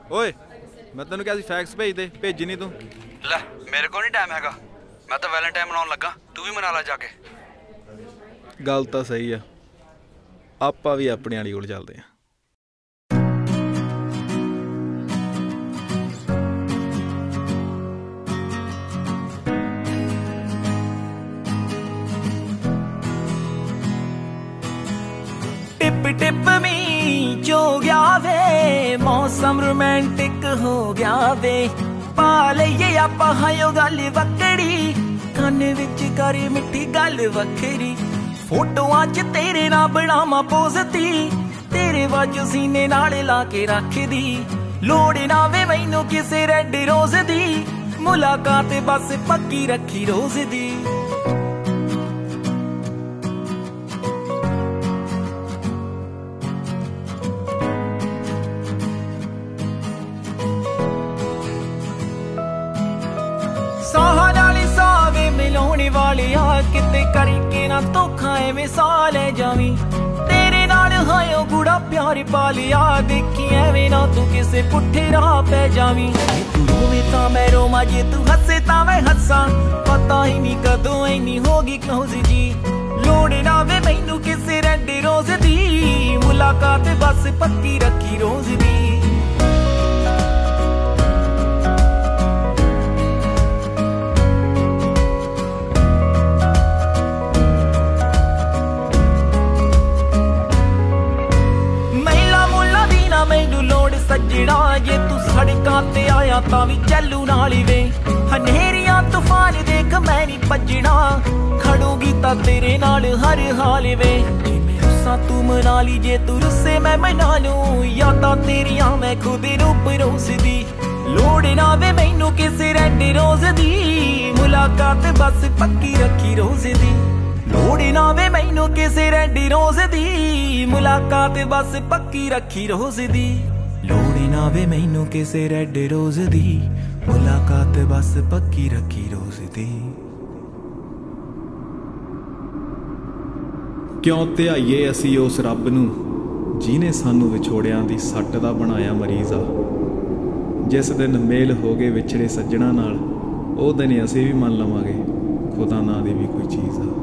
ਓਏ ਮੈਂ ਤੈਨੂੰ ਕਿਹਾ ਸੀ ਫੈਕਸ ਭੇਜ ਦੇ, ਭੇਜੀ ਨਹੀਂ ਤੂੰ। ਲੈ ਮੇਰੇ ਕੋਲ ਨਹੀਂ ਟਾਈਮ ਹੈਗਾ, ਮੈਂ ਤਾਂ ਵੈਲੈਂਟਾਈਨ ਮਨਾਉਣ ਲੱਗਾ, ਤੂੰ ਵੀ ਮਨਾ ਲਾ ਜਾ ਕੇ। ਗੱਲ ਤਾਂ ਸਹੀ ਆ, ਆਪਾਂ ਵੀ ਆਪਣੇ ਵਾਲੀ ਕੋਲ ਚੱਲਦੇ ਆ। टिप टिप मी जो गया वे, मौसम रोमांटिक हो गया वे। पा लईए आपां हायो गल वक्कड़ी, कान विच कर मिठी गल वखरी। फोटोआं च तेरे नाल बनावां पोज़ दी, तेरे वाजो सीने नाल ला के रखदी। लोड़ ना वे मैनू किसे रेड रोज़ दी, मुलाकात बस पक्की रखी रोज़ दी। साहा नाली सावे मिलाने वाले आ, किते करके ना धोखा एवें साह ले जावी। तेरे नाल हायो गुड़ा प्यार पा लिया, देखी एवें ना तू किसे पुट्ठे राह पै जावी। जे तू रोवे तां मैं रोवां, जे तू हसे तां मैं हसां, पता ही नहीं कदों इन्नी होगी क्लोज जी। लोड़ ना वे मैनू किसे रेड रोज़ दी, मुलाकात बस पक्की रखी रोज़ दी। मैनू लोड़ सजना, जे तू सड़कां ते आया तां भी चलू नाल वे। हनेरियां तूफान देख मैं नहीं भजना, खड़ूगी तां तेरे नाल हर हाल वे। जे मैं रुस्सां तू मना ली, जे तू रुस्से मैं मना लूं, यादां तेरियां मैं खुद रूप रोसदी। लोड़ ना वे मैनू किसे रेड रोज़ दी, मुलाकात बस पक्की रखी रोज़ दी। लोड़ ना वे मैनू किसे रेड रोज़ दी, मुलाकात बस पक्की रखी रोज़ दी। लोड़ ना वे मैनू किसे रेड रोज़ दी, मुलाकात बस पक्की रखी रोज़ दी। क्यों ध्याईए असी उस रब नूं, जिन्हें सानू विछोड़ियां दी सट्ट दा बनाया मरीज़ आ। जिस दिन मेल हो गए विछड़े सज्जणा नाल, ओ दिन असी भी मन लवांगे खुदा नां दी भी कोई चीज़ आ।